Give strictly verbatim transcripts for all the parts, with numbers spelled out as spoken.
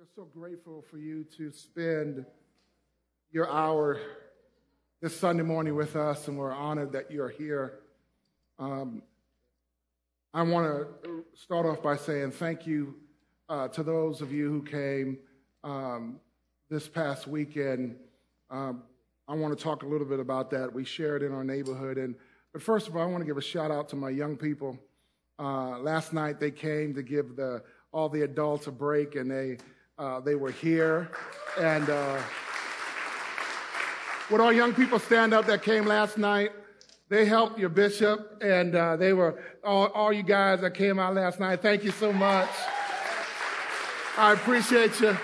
We're so grateful for you to spend your hour this Sunday morning with us, and we're honored that you're here. Um, I want to start off by saying thank you uh, to those of you who came um, this past weekend. Um, I want to talk a little bit about that. We shared in our neighborhood, and but first of all, I want to give a shout out to my young people. Uh, last night they came to give the all the adults a break, and they uh, they were here. And uh, would all young people stand up that came last night? They helped your bishop, and uh, they were all, all you guys that came out last night. Thank you so much. I appreciate you.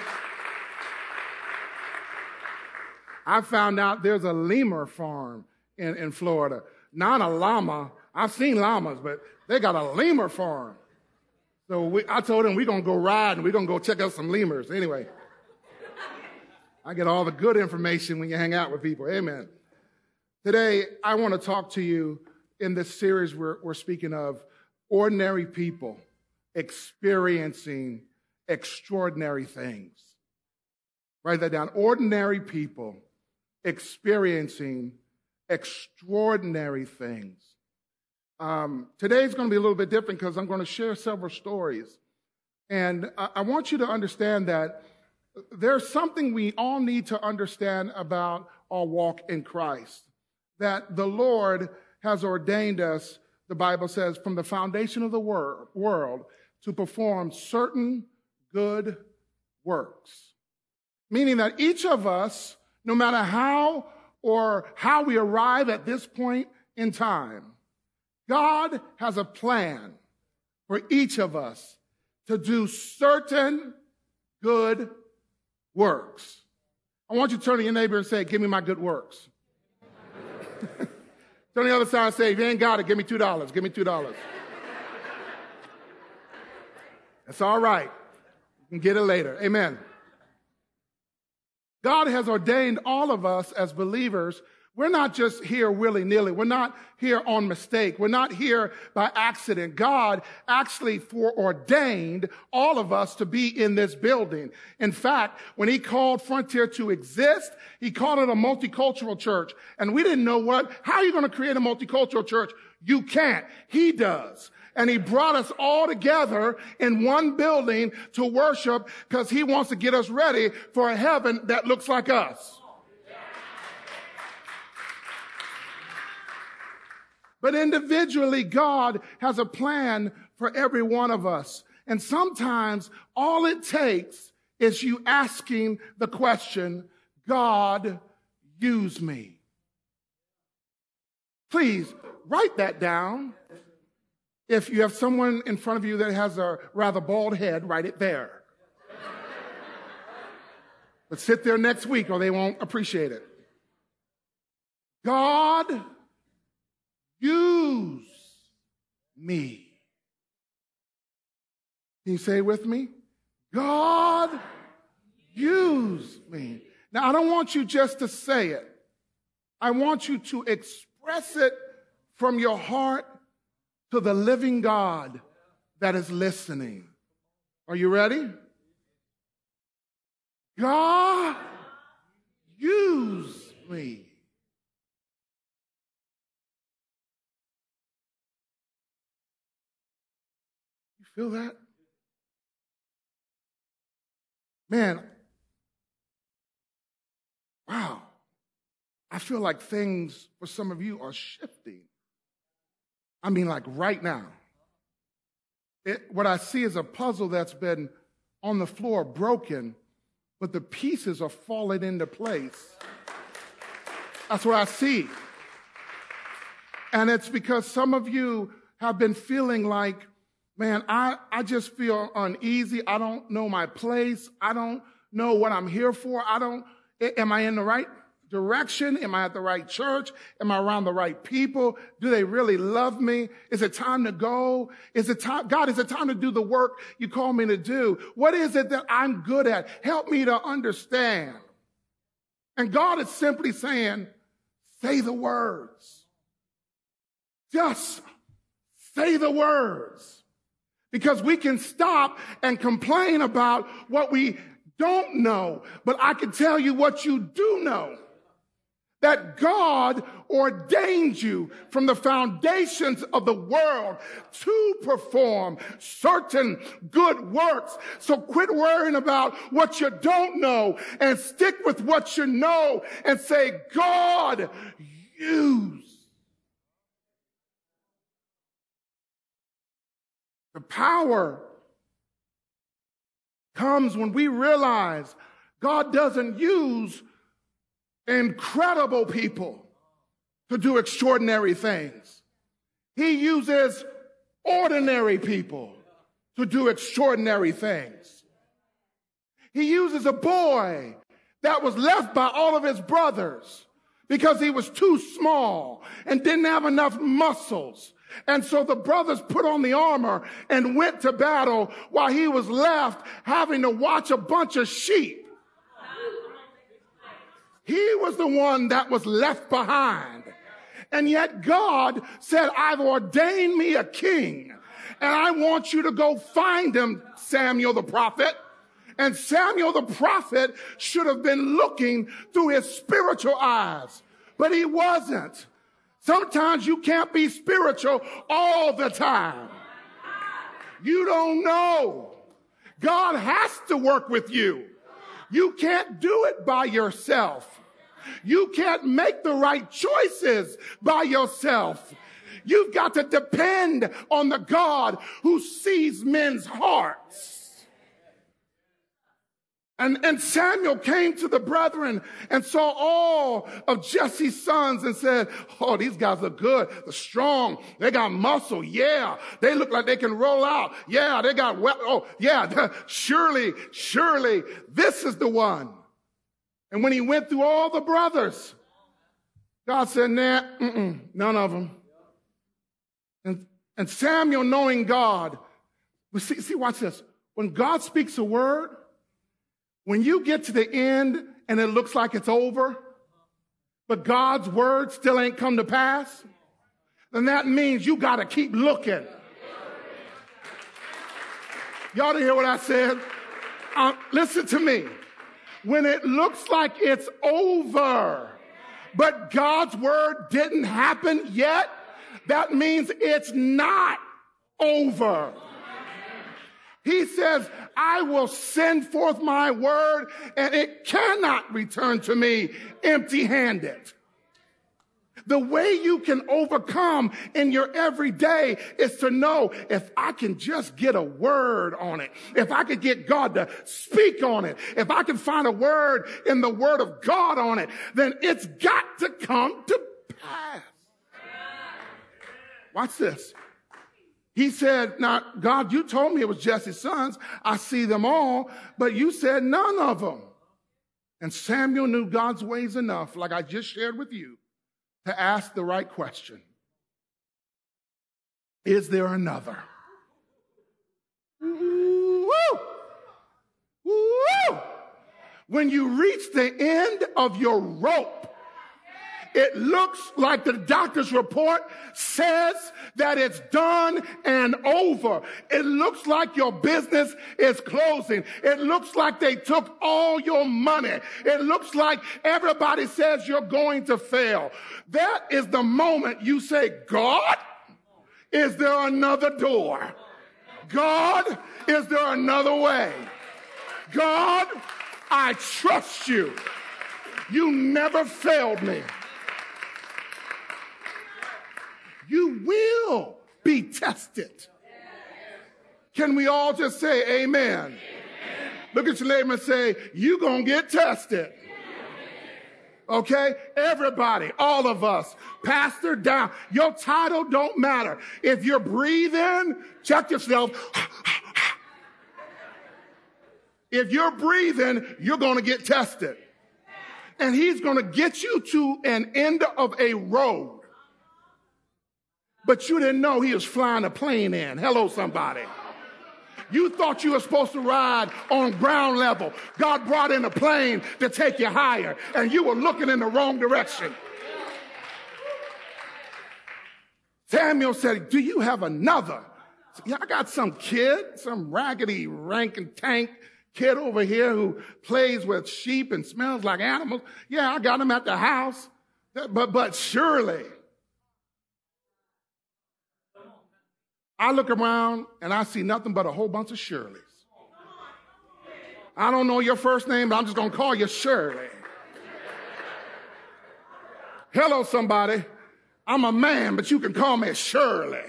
I found out there's a lemur farm in, in Florida. Not a llama. I've seen llamas, but they got a lemur farm. So we, I told them we're going to go ride and we're going to go check out some lemurs. Anyway, I get all the good information when you hang out with people. Amen. Today, I want to talk to you in this series we're, we're speaking of ordinary people experiencing extraordinary things. Write that down. Ordinary people experiencing extraordinary things. Um, today's going to be a little bit different because I'm going to share several stories. And I, I want you to understand that there's something we all need to understand about our walk in Christ. That the Lord has ordained us, the Bible says, from the foundation of the wor- world to perform certain good works. Meaning that each of us, no matter how or how we arrive at this point in time, God has a plan for each of us to do certain good works. I want you to turn to your neighbor and say, give me my good works. Turn to the other side and say, if you ain't got it, give me two dollars. Give me two dollars. That's all right. You can get it later. Amen. God has ordained all of us as believers. We're not just here willy-nilly. We're not here on mistake. We're not here by accident. God actually foreordained all of us to be in this building. In fact, when he called Frontier to exist, he called it a multicultural church. And we didn't know what, how are you going to create a multicultural church? You can't. He does. And he brought us all together in one building to worship because he wants to get us ready for a heaven that looks like us. But individually, God has a plan for every one of us. And sometimes all it takes is you asking the question, God, use me. Please write that down. If you have someone in front of you that has a rather bald head, write it there. But sit there next week or they won't appreciate it. God, use me. Can you say it with me? God, use me. Now, I don't want you just to say it. I want you to express it from your heart to the living God that is listening. Are you ready? God, use me. Feel that? Man, wow. I feel like things for some of you are shifting. I mean, like right now. It, what I see is a puzzle that's been on the floor, broken, but the pieces are falling into place. That's what I see. And it's because some of you have been feeling like, man, I, I just feel uneasy. I don't know my place. I don't know what I'm here for. I don't, am I in the right direction? Am I at the right church? Am I around the right people? Do they really love me? Is it time to go? Is it time, God, is it time to do the work you call me to do? What is it that I'm good at? Help me to understand. And God is simply saying, say the words. Just say the words. Because we can stop and complain about what we don't know, but I can tell you what you do know. That God ordained you from the foundations of the world to perform certain good works. So quit worrying about what you don't know and stick with what you know and say, God, use. The power comes when we realize God doesn't use incredible people to do extraordinary things. He uses ordinary people to do extraordinary things. He uses a boy that was left by all of his brothers because he was too small and didn't have enough muscles. And so the brothers put on the armor and went to battle while he was left having to watch a bunch of sheep. He was the one that was left behind. And yet God said, I've ordained me a king, and I want you to go find him, Samuel the prophet. And Samuel the prophet should have been looking through his spiritual eyes, but he wasn't. Sometimes you can't be spiritual all the time. You don't know. God has to work with you. You can't do it by yourself. You can't make the right choices by yourself. You've got to depend on the God who sees men's hearts. And, and Samuel came to the brethren and saw all of Jesse's sons and said, oh, these guys look good. They're strong. They got muscle. Yeah. They look like they can roll out. Yeah. They got, well, oh, yeah. Surely, surely this is the one. And when he went through all the brothers, God said, nah, mm-mm, none of them. And, and Samuel, knowing God, but see, see, watch this. When God speaks a word, when you get to the end and it looks like it's over, but God's word still ain't come to pass, then that means you got to keep looking. Y'all didn't hear what I said? Uh, listen to me. When it looks like it's over, but God's word didn't happen yet, that means it's not over. He says, I will send forth my word, and it cannot return to me empty-handed. The way you can overcome in your everyday is to know, if I can just get a word on it, if I could get God to speak on it, if I can find a word in the word of God on it, then it's got to come to pass. Watch this. He said, now, God, you told me it was Jesse's sons. I see them all, but you said none of them. And Samuel knew God's ways enough, like I just shared with you, to ask the right question. Is there another? Woo! Woo! When you reach the end of your rope, it looks like the doctor's report says that it's done and over. It looks like your business is closing. It looks like they took all your money. It looks like everybody says you're going to fail. That is the moment you say, God, is there another door? God, is there another way? God, I trust you. You never failed me. You will be tested. Can we all just say amen? Amen. Look at your neighbor and say, you're going to get tested. Okay? Everybody, all of us, pastor down. Your title don't matter. If you're breathing, check yourself. If you're breathing, you're going to get tested. And he's going to get you to an end of a road. But you didn't know he was flying a plane in. Hello, somebody. You thought you were supposed to ride on ground level. God brought in a plane to take you higher, and you were looking in the wrong direction. Samuel said, do you have another? Yeah, I got some kid, some raggedy rank and tank kid over here who plays with sheep and smells like animals. Yeah, I got him at the house. But, but surely, I look around and I see nothing but a whole bunch of Shirleys. I don't know your first name, but I'm just going to call you Shirley. Hello, somebody. I'm a man, but you can call me Shirley.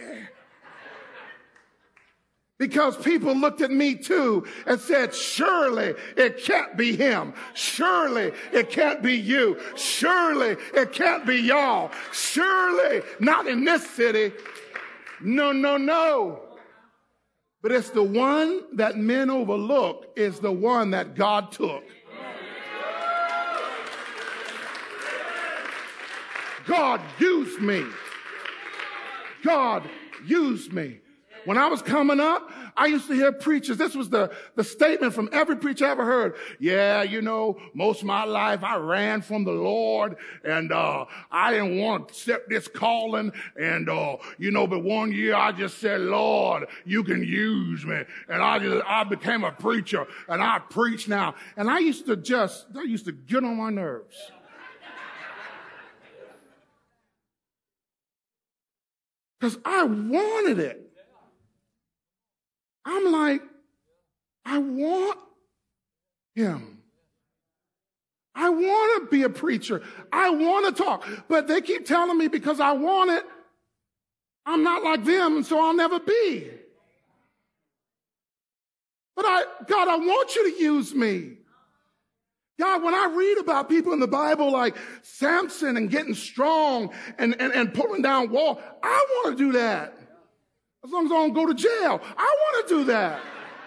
Because people looked at me too and said, surely it can't be him. Surely it can't be you. Surely it can't be y'all. Surely not in this city. No, no, no. But it's the one that men overlook is the one that God took. God used me. God used me. When I was coming up, I used to hear preachers. This was the, the statement from every preacher I ever heard. Yeah, you know, most of my life I ran from the Lord and, uh, I didn't want to accept this calling. And, uh, you know, but one year I just said, Lord, you can use me. And I just, I became a preacher and I preach now. And I used to just, that used to get on my nerves. Because I wanted it. I'm like, I want him. I want to be a preacher. I want to talk. But they keep telling me because I want it, I'm not like them, and so I'll never be. But I, God, I want you to use me. God, when I read about people in the Bible like Samson and getting strong and, and, and pulling down walls, I want to do that. As long as I don't go to jail, I want to do that.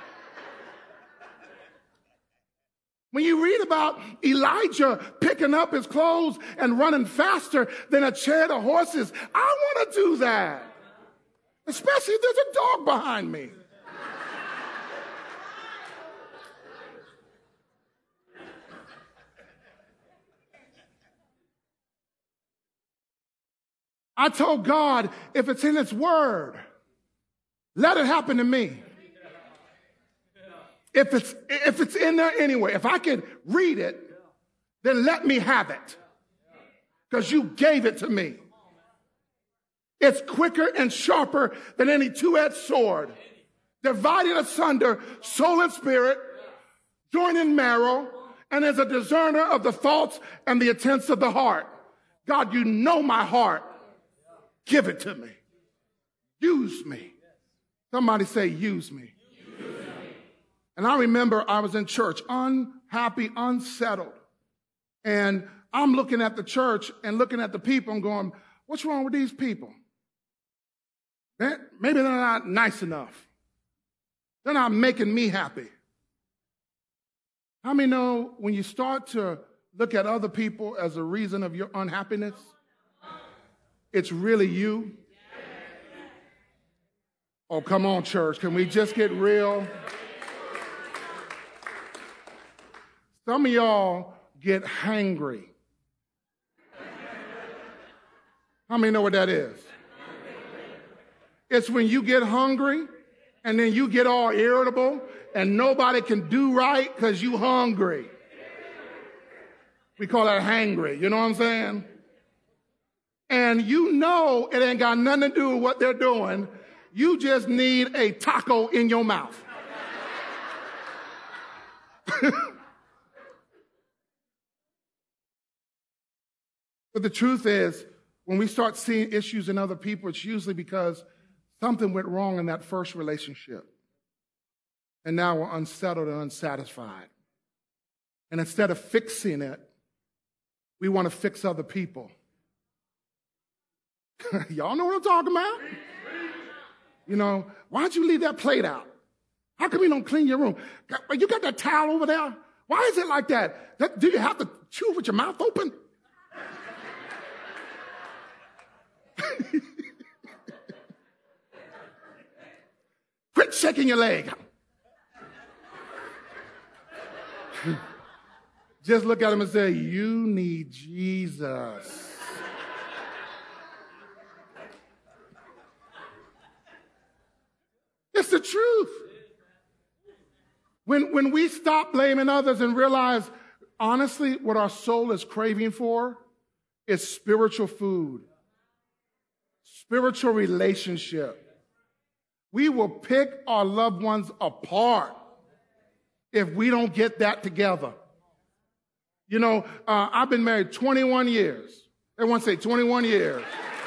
When you read about Elijah picking up his clothes and running faster than a chariot of horses, I want to do that. Especially if there's a dog behind me. I told God, if it's in its word, let it happen to me. If it's, if it's in there anyway, if I can read it, then let me have it. Because you gave it to me. It's quicker and sharper than any two-edged sword, dividing asunder soul and spirit, joint and marrow, and is a discerner of the thoughts and the intents of the heart. God, you know my heart. Give it to me. Use me. Somebody say, use me. Use me. And I remember I was in church, unhappy, unsettled. And I'm looking at the church and looking at the people and going, what's wrong with these people? Maybe they're not nice enough. They're not making me happy. How many know when you start to look at other people as a reason of your unhappiness, it's really you? Oh, come on, church. Can we just get real? Some of y'all get hangry. How many know what that is? It's when you get hungry and then you get all irritable and nobody can do right because you hungry. We call that hangry. You know what I'm saying? And you know it ain't got nothing to do with what they're doing. You just need a taco in your mouth. But the truth is, when we start seeing issues in other people, it's usually because something went wrong in that first relationship. And now we're unsettled and unsatisfied. And instead of fixing it, we want to fix other people. Y'all know what I'm talking about? You know, why don't you leave that plate out? How come you don't clean your room? You got that towel over there? Why is it like that? that do you have to chew with your mouth open? Quit shaking your leg. Just look at him and say, you need Jesus. It's the truth. When, when we stop blaming others and realize, honestly, what our soul is craving for is spiritual food, spiritual relationship. We will pick our loved ones apart if we don't get that together. You know, uh, I've been married twenty-one years. Everyone say twenty-one years.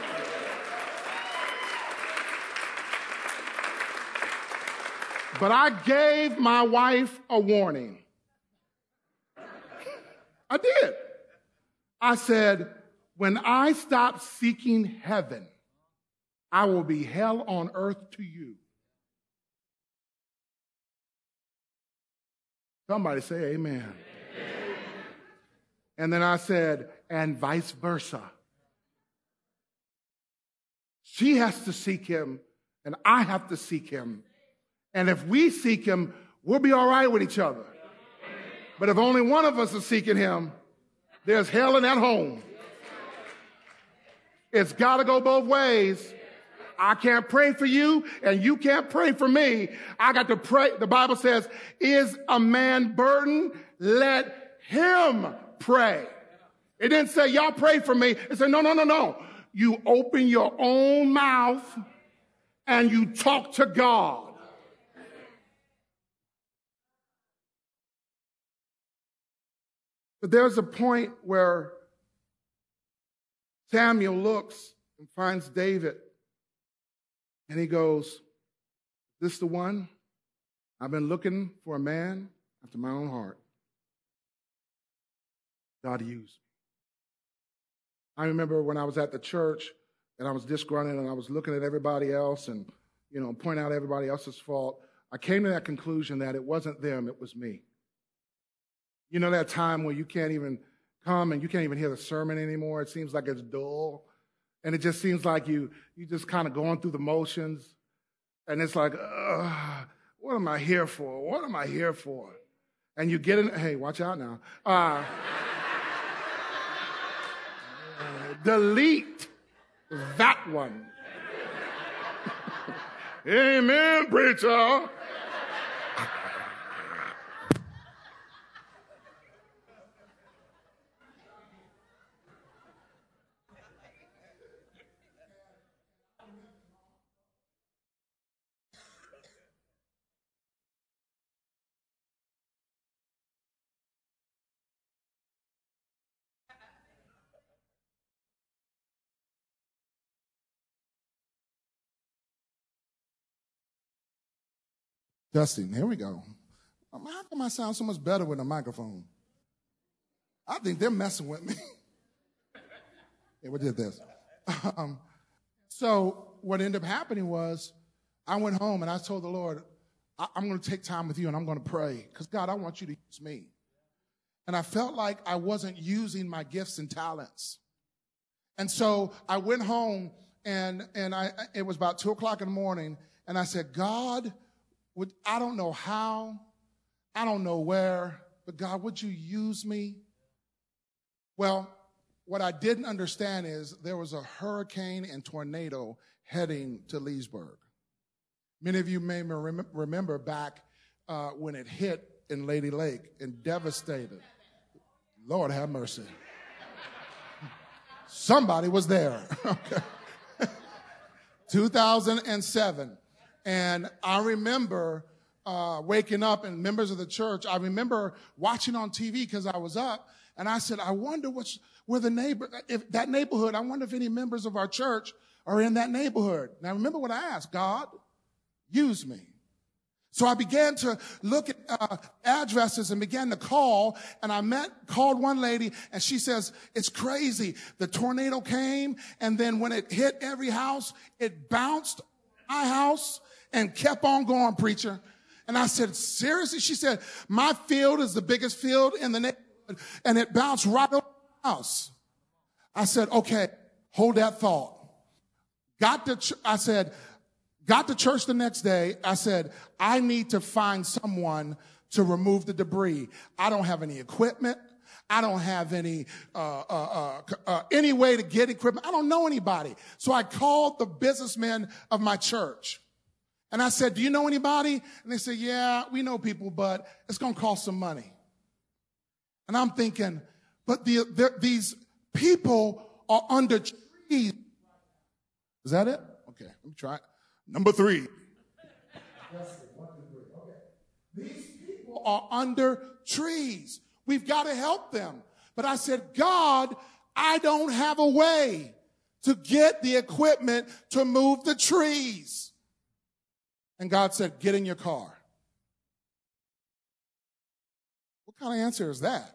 But I gave my wife a warning. I did. I said, when I stop seeking heaven, I will be hell on earth to you. Somebody say amen. Amen. And then I said, and vice versa. She has to seek him, and I have to seek him. And if we seek him, we'll be all right with each other. But if only one of us is seeking him, there's hell in that home. It's got to go both ways. I can't pray for you, and you can't pray for me. I got to pray. The Bible says, is a man burdened? Let him pray. It didn't say, y'all pray for me. It said, no, no, no, no. You open your own mouth and you talk to God. But there's a point where Samuel looks and finds David, and he goes, is this the one? I've been looking for a man after my own heart. God used me. I remember when I was at the church and I was disgruntled and I was looking at everybody else and, you know, pointing out everybody else's fault. I came to that conclusion that it wasn't them, it was me. You know that time where you can't even come and you can't even hear the sermon anymore? It seems like it's dull. And it just seems like you you just kind of going through the motions. And it's like, ugh, what am I here for? What am I here for? And you get in, hey, watch out now. Uh, delete that one. Amen, preacher. Dustin, here we go. How come I sound so much better with a microphone? I think they're messing with me. Yeah, we did this. Um, so what ended up happening was I went home and I told the Lord, I- I'm going to take time with you and I'm going to pray because, God, I want you to use me. And I felt like I wasn't using my gifts and talents. And so I went home and, and I, it was about two o'clock in the morning and I said, God, would, I don't know how, I don't know where, but God, would you use me? Well, what I didn't understand is there was a hurricane and tornado heading to Leesburg. Many of you may rem- remember back uh, when it hit in Lady Lake and devastated. Lord have mercy. Somebody was there. Okay. two thousand seven. And I remember uh, waking up and members of the church, I remember watching on T V because I was up and I said, I wonder what's where the neighbor, if that neighborhood, I wonder if any members of our church are in that neighborhood. Now remember what I asked, God, use me. So I began to look at uh, addresses and began to call, and I met, called one lady, and she says, it's crazy. The tornado came, and then when it hit every house, it bounced my house and kept on going, preacher. And I said, seriously? She said, my field is the biggest field in the neighborhood, and it bounced right over my house. I said, okay, hold that thought. Got to, ch- I said, got to church the next day. I said, I need to find someone to remove the debris. I don't have any equipment. I don't have any, uh, uh, uh, uh, any way to get equipment. I don't know anybody. So I called the businessmen of my church. And I said, do you know anybody? And they said, yeah, we know people, but it's going to cost some money. And I'm thinking, but the, the, these people are under trees. Is that it? Okay, let me try it. Number three. These people are under trees. We've got to help them. But I said, God, I don't have a way to get the equipment to move the trees. And God said, get in your car. What kind of answer is that?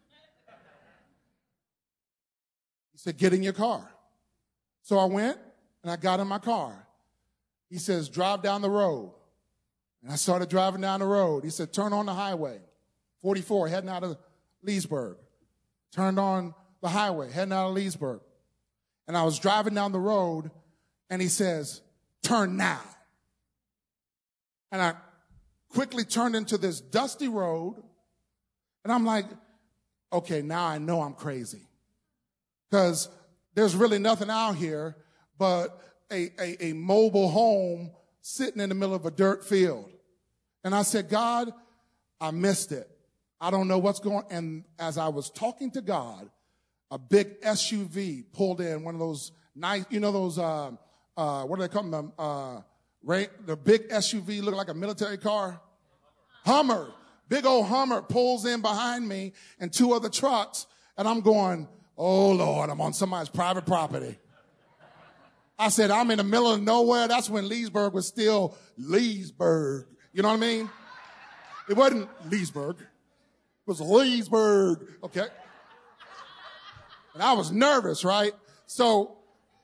He said, get in your car. So I went and I got in my car. He says, drive down the road. And I started driving down the road. He said, turn on the highway. forty-four, heading out of Leesburg. Turned on the highway, heading out of Leesburg. And I was driving down the road, and he says, turn now. And I quickly turned into this dusty road, and I'm like, okay, now I know I'm crazy. Because there's really nothing out here but a, a, a mobile home sitting in the middle of a dirt field. And I said, God, I missed it. I don't know what's going on. And as I was talking to God, a big S U V pulled in, one of those nice, you know, those, uh, uh, what do they call them? Uh, right, the big S U V look like a military car. Hummer, big old Hummer pulls in behind me and two other trucks. And I'm going, oh Lord, I'm on somebody's private property. I said, I'm in the middle of nowhere. That's when Leesburg was still Leesburg. You know what I mean? It wasn't Leesburg. It was Leesburg. Okay. And I was nervous, right? So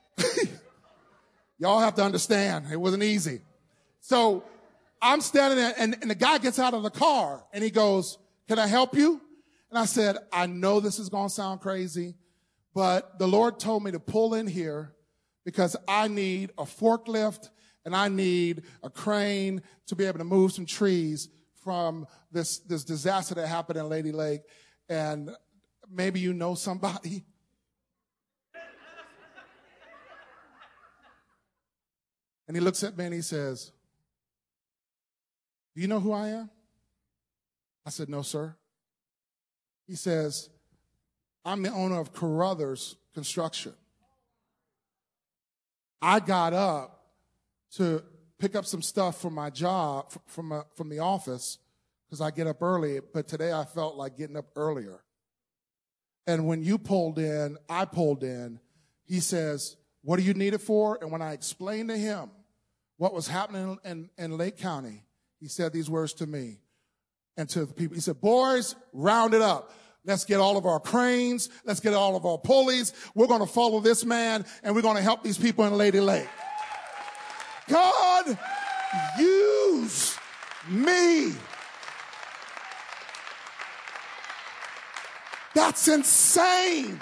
y'all have to understand, it wasn't easy. So I'm standing there, and, and the guy gets out of the car, and he goes, can I help you? And I said, I know this is going to sound crazy, but the Lord told me to pull in here because I need a forklift and I need a crane to be able to move some trees from this, this disaster that happened in Lady Lake. And maybe you know somebody. And he looks at me and he says, do you know who I am? I said, no, sir. He says, I'm the owner of Carruthers Construction. I got up to pick up some stuff from my job, from, uh, from the office, because I get up early, but today I felt like getting up earlier. And when you pulled in, I pulled in, he says, what do you need it for? And when I explained to him what was happening in, in Lake County, he said these words to me and to the people. He said, boys, round it up. Let's get all of our cranes. Let's get all of our pulleys. We're going to follow this man, and we're going to help these people in Lady Lake. God, use me. That's insane.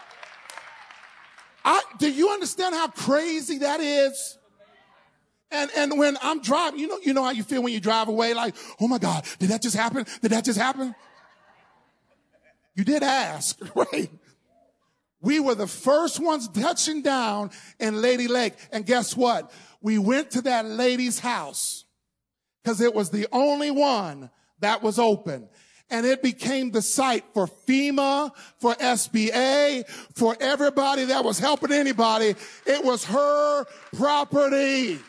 I, do you understand how crazy that is? And, and when I'm driving, you know, you know how you feel when you drive away, like, oh my God, did that just happen? Did that just happen? You did ask, right? We were the first ones touching down in Lady Lake. And guess what? We went to that lady's house because it was the only one that was open. And it became the site for FEMA, for S B A, for everybody that was helping anybody. It was her property.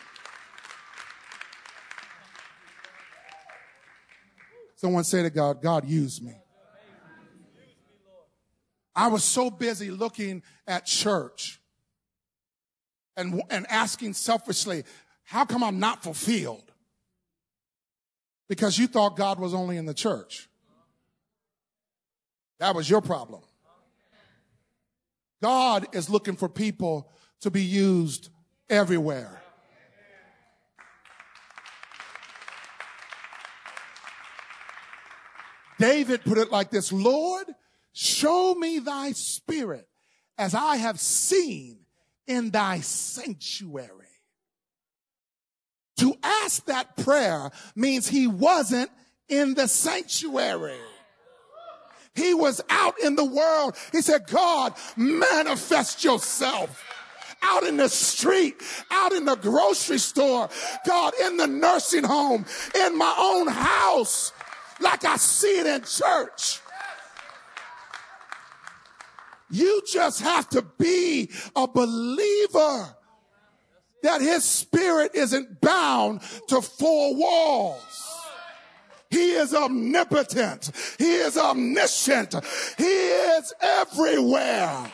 Someone say to God, God, use me. I was so busy looking at church and, and asking selfishly, how come I'm not fulfilled? Because you thought God was only in the church. That was your problem. God is looking for people to be used everywhere. David put it like this, Lord, show me thy spirit as I have seen in thy sanctuary. To ask that prayer means he wasn't in the sanctuary. He was out in the world. He said, God, manifest yourself. out in the street, out in the grocery store, God, in the nursing home, in my own house, like I see it in church. You just have to be a believer that his spirit isn't bound to four walls. He is omnipotent. He is omniscient. He is everywhere.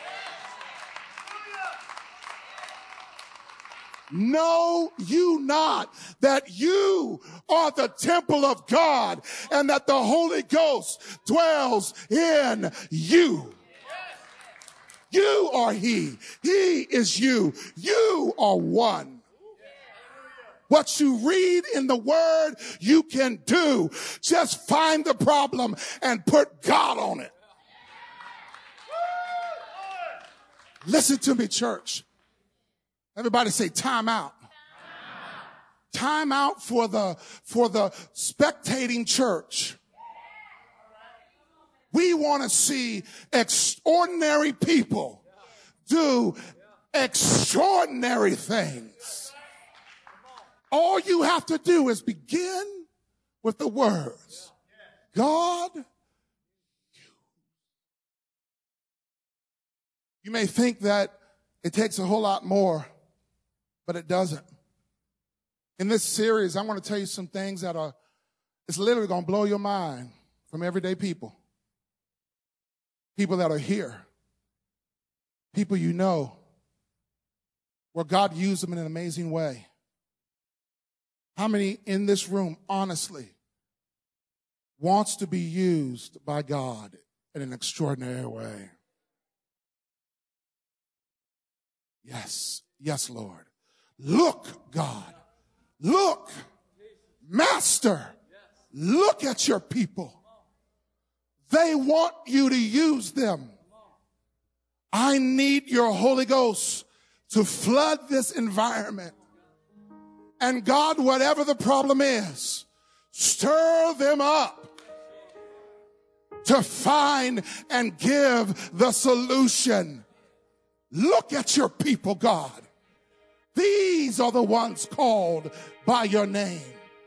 Know you not that you are the temple of God and that the Holy Ghost dwells in you? You are he. He is you. You are one. What you read in the word, you can do. Just find the problem and put God on it. Listen to me, church. Everybody say time out. Time out for the, for the spectating church. We want to see extraordinary people do extraordinary things. All you have to do is begin with the words, God. You may think that it takes a whole lot more, but it doesn't. In this series, I want to tell you some things that are, it's literally going to blow your mind from everyday people. People that are here. People you know, where God used them in an amazing way. How many in this room, honestly, wants to be used by God in an extraordinary way? Yes, yes, Lord. Look, God. Look, Master. Look at your people. They want you to use them. I need your Holy Ghost to flood this environment. And God, whatever the problem is, stir them up to find and give the solution. Look at your people, God. These are the ones called by your name.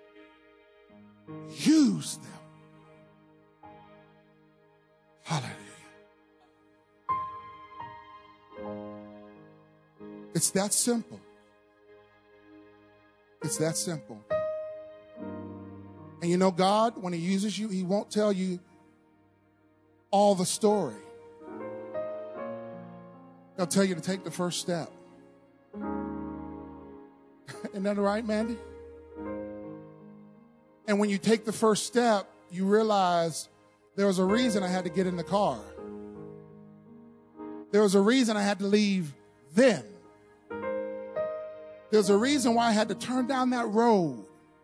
Use them. Hallelujah. It's that simple. It's that simple. And you know, God, when he uses you, he won't tell you all the story. He'll tell you to take the first step. Isn't that right, Mandy? And when you take the first step, you realize there was a reason I had to get in the car. There was a reason I had to leave then. There's a reason why I had to turn down that road.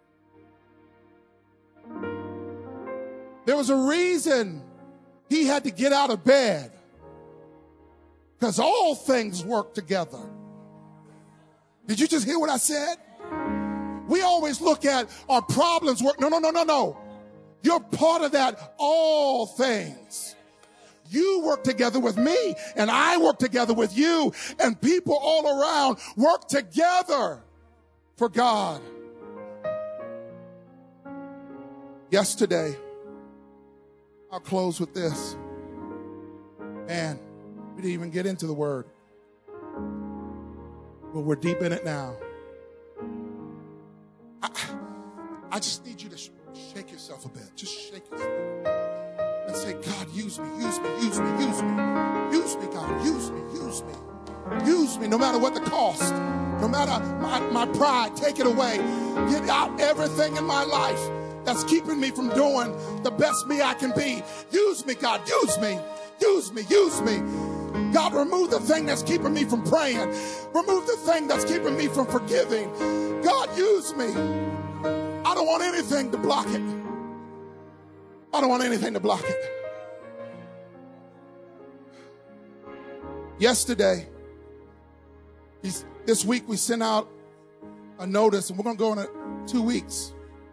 There was a reason he had to get out of bed. Because all things work together. Did you just hear what I said? We always look at our problems work. No, no, no, no, no. You're part of that all things. You work together with me, and I work together with you, and people all around work together for God. Yesterday, I'll close with this. Man, we didn't even get into the word, but we're deep in it now. I, I just need you to sh- shake yourself a bit. Just shake yourself. And say, God, use me, use me, use me, use me. Use me, God, use me, use me. Use me no matter what the cost. No matter my, my pride, take it away. Get out everything in my life that's keeping me from doing the best me I can be. Use me, God, use me. Use me, use me. God, remove the thing that's keeping me from praying. Remove the thing that's keeping me from forgiving. God, use me. I don't want anything to block it. I don't want anything to block it. Yesterday, this week we sent out a notice, and we're going to go in a, two weeks.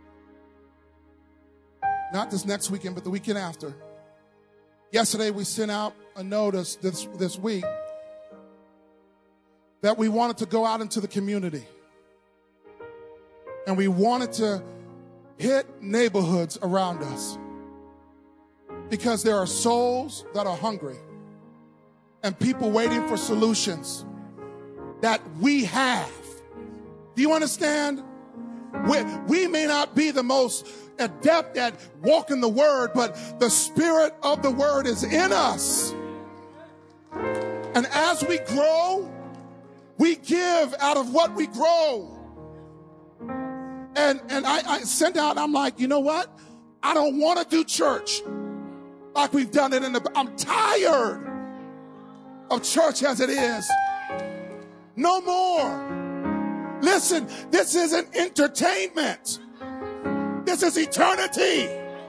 Not this next weekend, but the weekend after. Yesterday we sent out a notice this, this week that we wanted to go out into the community. And we wanted to hit neighborhoods around us. Because there are souls that are hungry and people waiting for solutions that we have. Do you understand? We, we may not be the most adept at walking the word, but the spirit of the word is in us. And as we grow, we give out of what we grow. And, and I, I sent out, I'm like, you know what? I don't want to do church like we've done it in the, I'm tired of church as it is. No more. Listen, this isn't entertainment. This is eternity.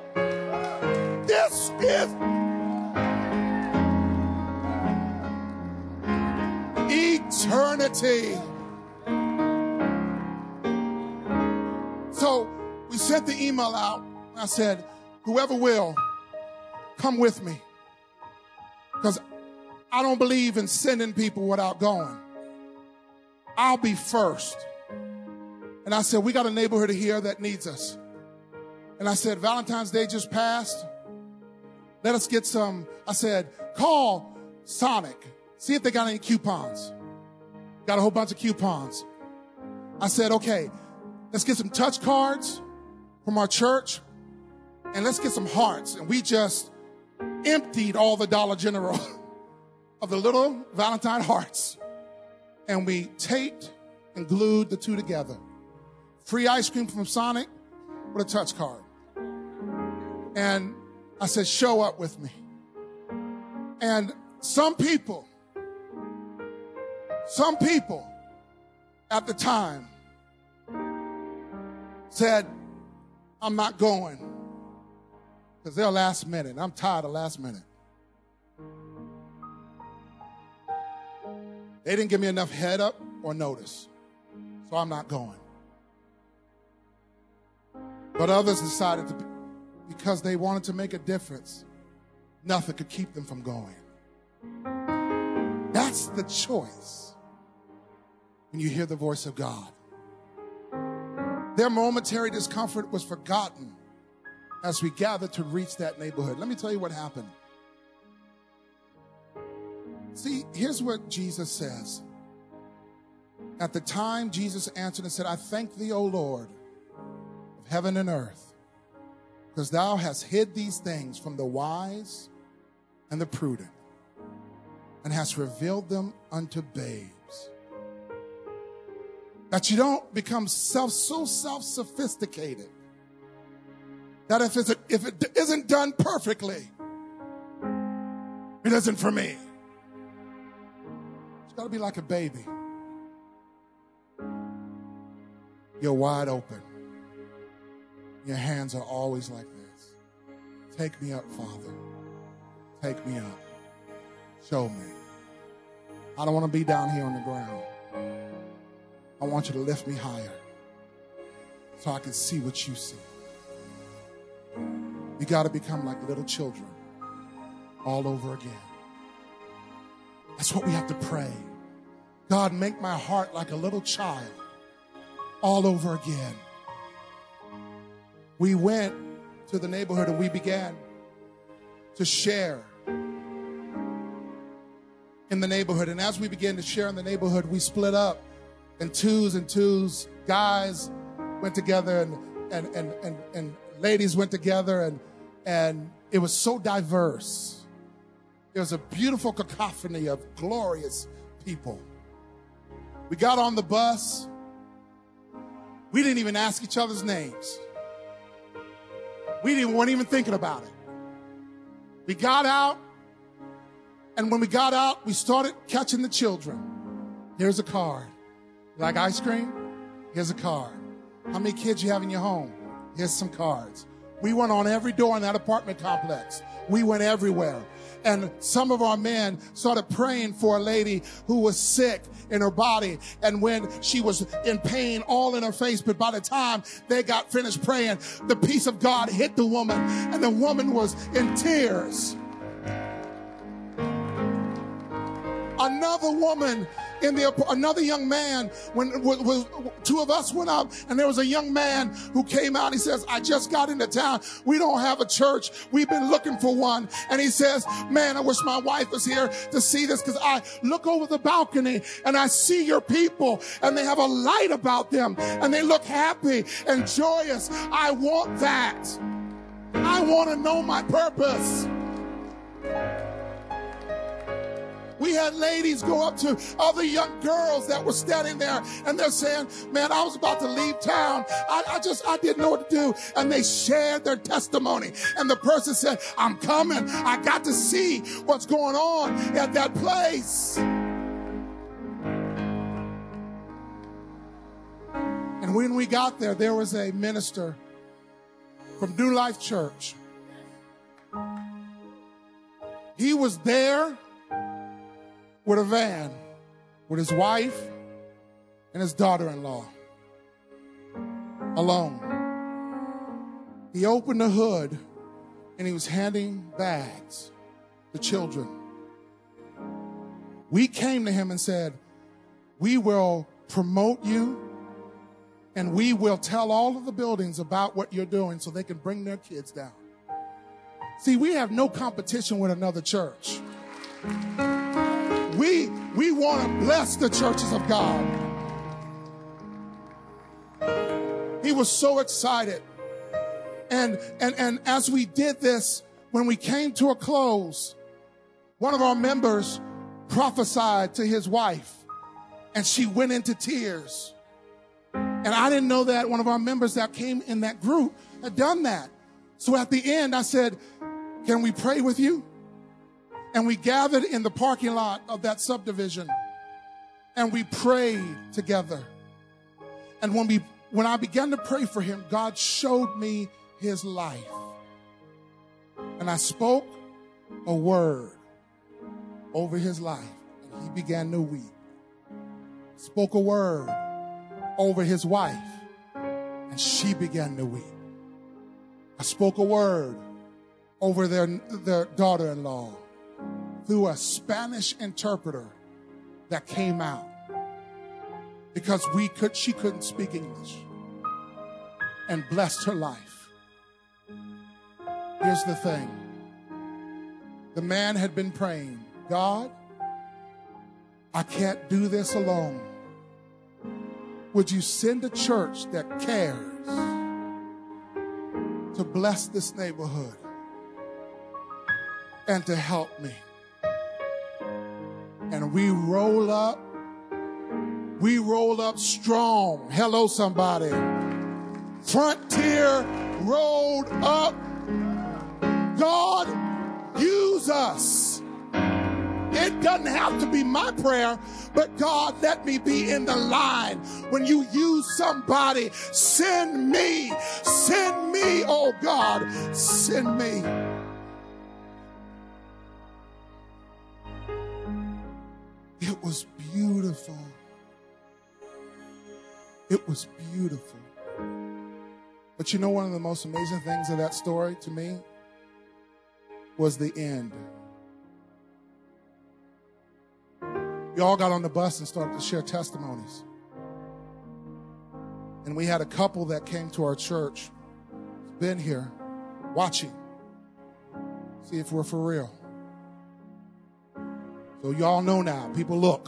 This is eternity. So we sent the email out. I said, whoever will, come with me. Because I don't believe in sending people without going. I'll be first. And I said, we got a neighborhood here that needs us. And I said, Valentine's Day just passed. Let us get some. I said, call Sonic. See if they got any coupons. Got a whole bunch of coupons. I said, okay, let's get some touch cards from our church. And let's get some hearts. And we just emptied all the Dollar General of the little Valentine hearts. And we taped and glued the two together. Free ice cream from Sonic with a touch card. And I said, show up with me. And some people, some people at the time said, I'm not going. Because they're last minute. I'm tired of last minute. They didn't give me enough head up or notice. So I'm not going. But others decided to, because they wanted to make a difference, nothing could keep them from going. That's the choice when you hear the voice of God. Their momentary discomfort was forgotten as we gathered to reach that neighborhood. Let me tell you what happened. See, here's what Jesus says. At the time, Jesus answered and said, I thank thee, O Lord, of heaven and earth, because thou hast hid these things from the wise and the prudent, and hast revealed them unto babes. That you don't become self so self-sophisticated that if, it's a, if it isn't done perfectly, it isn't for me. It's got to be like a baby. You're wide open. Your hands are always like this. Take me up, Father. Take me up. Show me. I don't want to be down here on the ground. I want you to lift me higher so I can see what you see. You got to become like little children all over again. That's what we have to pray. God, make my heart like a little child all over again. We went to the neighborhood and we began to share in the neighborhood. And as we began to share in the neighborhood, we split up in twos and twos. Guys went together and and and and, and ladies went together, and and it was so diverse. There was a beautiful cacophony of glorious people. We got on the bus. We didn't even ask each other's names. We didn't weren't even thinking about it. We got out, and when we got out, we started catching the children. Here's a card. You like ice cream? Here's a card. How many kids you have in your home? Here's some cards. We went on every door in that apartment complex. We went everywhere. And some of our men started praying for a lady who was sick in her body. And when she was in pain all in her face, but by the time they got finished praying, the peace of God hit the woman, and the woman was in tears. Another woman in the, another young man, when was, was, two of us went up, and there was a young man who came out. He says, I just got into town. We don't have a church. We've been looking for one. And he says, man, I wish my wife was here to see this, because I look over the balcony and I see your people, and they have a light about them, and they look happy and joyous. I want that. I want to know my purpose. We had ladies go up to other young girls that were standing there, and they're saying, man, I was about to leave town. I, I just, I didn't know what to do. And they shared their testimony. And the person said, I'm coming. I got to see what's going on at that place. And when we got there, there was a minister from New Life Church. He was there with a van, with his wife and his daughter-in-law, alone. He opened the hood, and he was handing bags to children. We came to him and said, we will promote you, and we will tell all of the buildings about what you're doing so they can bring their kids down. See, we have no competition with another church. We, we want to bless the churches of God. He was so excited. And, and, and as we did this, when we came to a close, one of our members prophesied to his wife, and she went into tears. And I didn't know that one of our members that came in that group had done that. So at the end, I said, can we pray with you? And we gathered in the parking lot of that subdivision, and we prayed together. And when we, when I began to pray for him, God showed me his life. And I spoke a word over his life, and he began to weep. Spoke a word over his wife, and she began to weep. I spoke a word over their, their daughter-in-law through a Spanish interpreter that came out, because we could, she couldn't speak English, and blessed her life. Here's the thing. The man had been praying, God, I can't do this alone. Would you send a church that cares to bless this neighborhood and to help me? And we roll up, we roll up strong. Hello, somebody. Frontier rolled up. God, use us. It doesn't have to be my prayer, but God, let me be in the line. When you use somebody, send me, send me, oh God, send me. It was beautiful. It was beautiful. But you know, one of the most amazing things of that story to me was the end. We all got on the bus and started to share testimonies. And we had a couple that came to our church, been here, watching, see if we're for real. So y'all know now, people look.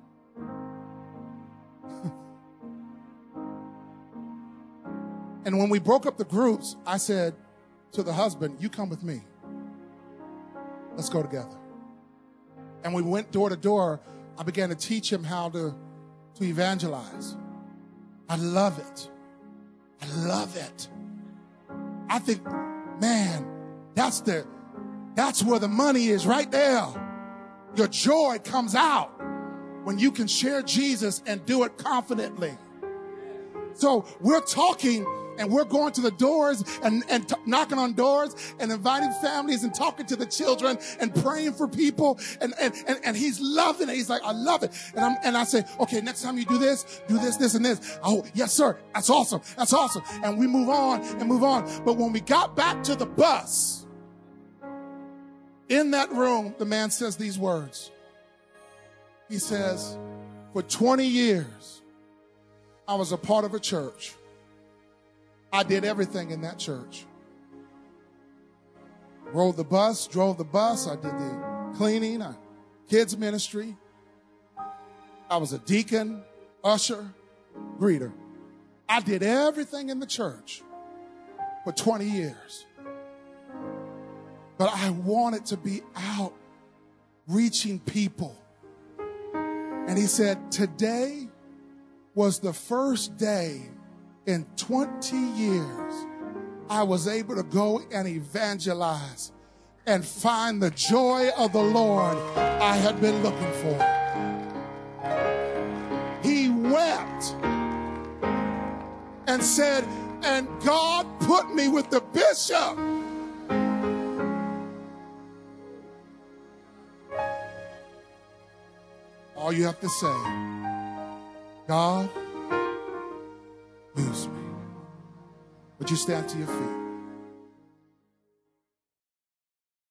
And when we broke up the groups, I said to the husband, you come with me. Let's go together. And we went door to door. I began to teach him how to, to evangelize. I love it. I love it. I think, man, that's the, that's where the money is, right there. Your joy comes out when you can share Jesus and do it confidently. So we're talking and we're going to the doors and, and t- knocking on doors and inviting families and talking to the children and praying for people. And, and, and, and he's loving it. He's like, I love it. And I'm, and I say, okay, next time you do this, do this, this, and this. Oh, yes, sir. That's awesome. That's awesome. And we move on and move on. But when we got back to the bus, in that room, the man says these words. He says, For twenty years, I was a part of a church. I did everything in that church. Rode the bus, drove the bus. I did the cleaning, I, kids ministry. I was a deacon, usher, greeter. I did everything in the church for twenty years. But I wanted to be out reaching people. And he said, today was the first day in twenty years I was able to go and evangelize and find the joy of the Lord I had been looking for. He wept and said, and God put me with the bishop. All you have to say, God, use me. Would you stand to your feet?